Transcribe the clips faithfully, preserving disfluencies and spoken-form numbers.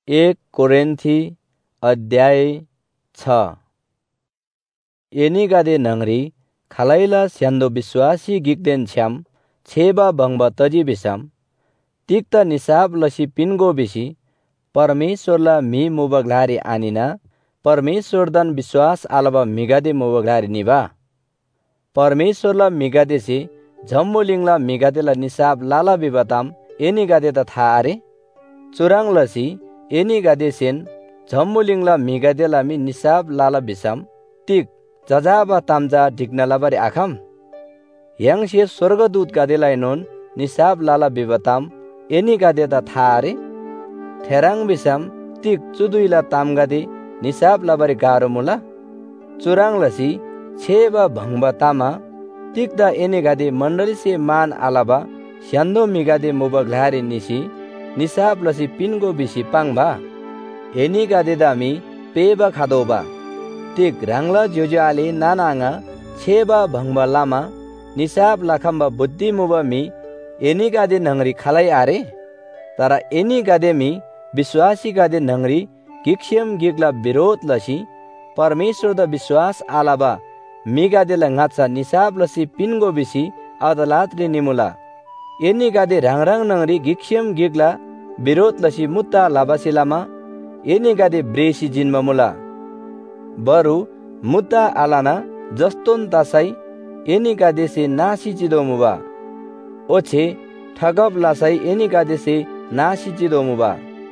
एक कोरिन्थी अध्याय छ। एनिगादे नंगरी खालाइला स्यान्दो विश्वासी गिक्देन छ्याम छेबा भंगबा तजी बिसाम तिक्ता निसाब लसी पिनगो बिसी परमेश्वरला मी मुबगलारी आनिना परमेश्वरदान विश्वास आलबा मिगादे मुबगलारी निबा परमेश्वरला मिगादेसी झम्मुलिंगला मिगादेला निसाब लाला बिबाताम एनिगादे त था अरे चुरांग लसी एनिगादेसेन झम्मुलिंगला मिगादेला मी निसाब लाला बिसाम तिक जजाबा तामजा ढिक्नालाबारी आखाम यांगसे स्वर्गदूत गादेलाई नोन निसाब लाला बिबाताम एनिगादे त था अरे थेरांग बिसाम तिक चुदुइला तामगादे निसाब लाबारी गारो मुला चुरांग लसी छेबा भंगबा तामा तिक्दा एनिगादे मंडली से मान आलाबा स्यान्दो मिगादे मुबगलारी निसी निसाब लसी पिनगो बिसी पांगबा एनिगादे दामी पेबा खादोबा तिक रांगला जोजाले नानांगा छेबा भंगबा लामा निसाब लाखम्बा बुद्धि मुबा मी एनिगादे नंगरी खालाई आरे तारा एनिगादे मी विश्वासी गादे नंगरी गिक्ष्यम गिगला विरोध लसी परमेश्वर दा विश्वास आलाबा मिगादेला ngacha निसाब लसी पिनगो बिसी अदालत रे निमुला एनिगादे रांगरांग नंगरी गिक्ष्यम गिगला विरोध लसी मुत्ता लाबासिलामा एनिगादे ब्रेसी जिन्म मुला बरु मुत्ता आलाना जस्तोन तासाई एनिगादे से नासी चिदो मुबा ओछे ठगब लासाई एनिगादे से नासी चिदो मुबा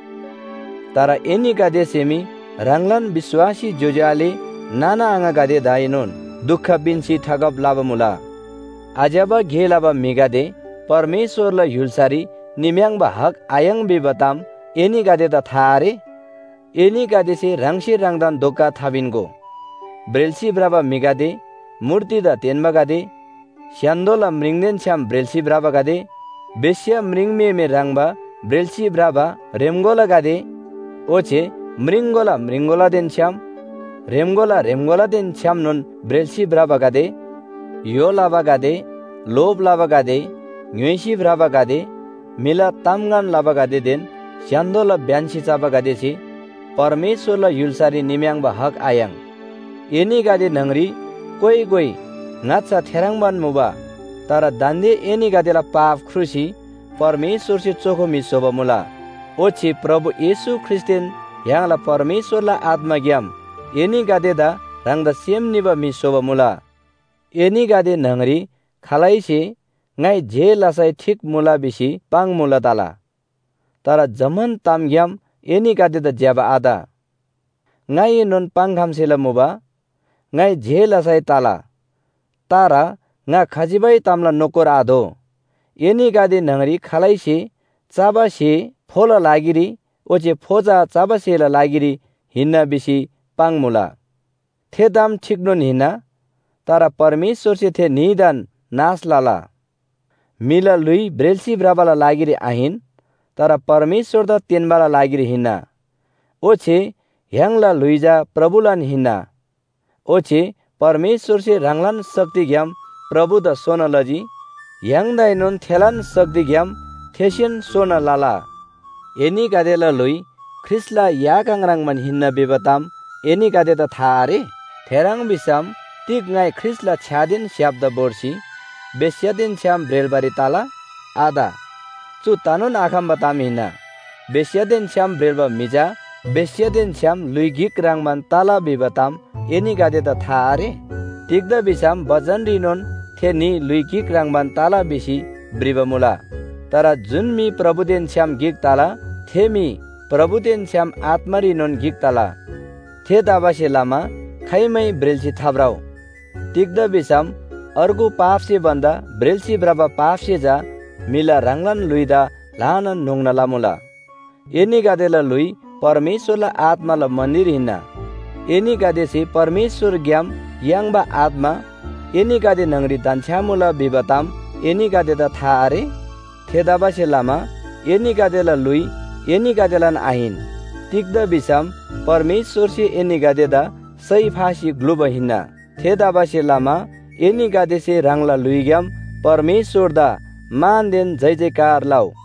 तारा एनिगादे सेमी रांगलन विश्वासी जोजाले नाना आंगा गादे दाइनोन दुख बिन्सी ठगब लाबमुला आजबा घेलाबा मिगादे परमेश्वरला युलसारी निम्यांगबा हक आयंग बिबताम एनिगादे त था अरे एनिगादे से रांगसे रांगदान दोका थाबिनगो ब्रेलसी ब्राबा मिगादे मूर्ति दा तेनबा गादे स्यान्दोला मृंगदेन छ्याम ब्रेलसी ब्राबा गादे बेस्या मृंगमे मे रांगबा ब्रेलसी ब्राबा रेमगोला गादे ओछे मृंगोला मृंगोला देन छ्याम रेमगोला रेमगोला देन छ्याम नोन ब्रेलसी ब्राबा गादे यो लाबा गादे लोब लाबा गादे न्युसी ब्राबा गादे मिला तामगान लाबा गादे देन स्यान्दोला ब्यान्सी चाबा गादेसी परमेश्वरला युलसारी निम्यांगबा हक आयांग एनी गादे नंगरी कोई कोई ngacha थेरांगबान मुबा तारा दान्दे एनी गादेला पाप ख्रुसी परमेश्वर से चोखो मिसोबा मुला ओछि प्रभु येशु ख्रिस्टेन यांगला परमेश्वरला आत्मा ज्ञाम एनी गादेदा रांगदा सेम निबा मिसोबा मुला एनी गादे नंगरी खालाइसे ngai je lasai ठीक मुला बिसी पांग मुला ताला तारा जमन तामग्याम एनी गादे द ज्याबा आदा ngai non pangham sela muba ngai je lasai ताला तारा nga खाजिबाई तामला नोकर आदो एनी गादे नंगरी खालाइसे चाबासे फोला लागिरी ओचे फोजा चाबासेला लागिरी हिन्ना बिसी पांग मुला थे दाम ठीक नोन हिन्ना तारा परमेश्वर से थे निदान नाश लाला मिला लुई ब्रेलसी ब्राबाला लागिरी आहिन तारा परमेश्वर दा तेनबाला लागिरी हिन्ना ओछे ह्यांगला लुइजा प्रभुलान हिन्ना ओछे परमेश्वर से रांगलान शक्ति ज्ञाम प्रभु दा सोना लजी ह्यांग दाइनोन थेलान शक्ति ज्ञाम थेसियन सोना लाला एनी गादेला लुई ख्रिस्ला या कांगरांगमान हिन्ना बेबताम एनी गादे ता था अरे थेरांग बिसाम तिक ngai ख्रिस्ला छ्यादिन शब्द बोर्सी बेस्यादिन छ्याम ब्रेलबारी ताला आदा चु तानुन आखाम बताम हिना बेस्यादिन छ्याम ब्रेलबा मिजा बेस्यादिन छ्याम लुइगिक रांगमान ताला बिबताम एनी गादे त था अरे तिक्दा बिसाम बजन रिनोन थेनी लुइगिक रांगमान ताला बिसी ब्रिबा मुला तारा जुन मी प्रभुदेन छ्याम गिक ताला थेमी प्रभुदेन छ्याम आत्मा रिनोन गिक ताला थे दाबासे लामा खाइमै ब्रेलसी थाब्राउ तिक्दा बिसाम अर्गु पाप से बंदा ब्रेलसी ब्राबा पाप से जा मिला रांगलान लुइदा लानन नोंगना लामुला एनी गादेला लुई परमेश्वरला आत्माला मन्दिर हिन्ना एनी गादे से परमेश्वर ज्ञाम यांगबा आत्मा एनी गादे नंगरी दान्छामुला बिबताम एनी गादे दा था अरे थेदाबा से लामा एनी गादेला लुई एनी गादेलान आहिन तिक्दा बिसाम परमेश्वर से एनी गादे दा सही फासी ग्लुब हिन्ना थेदाबा से लामा एनी गादे से रांगला लुइग्याम परमेश्वर दा मान देन जय जयकार लाओ।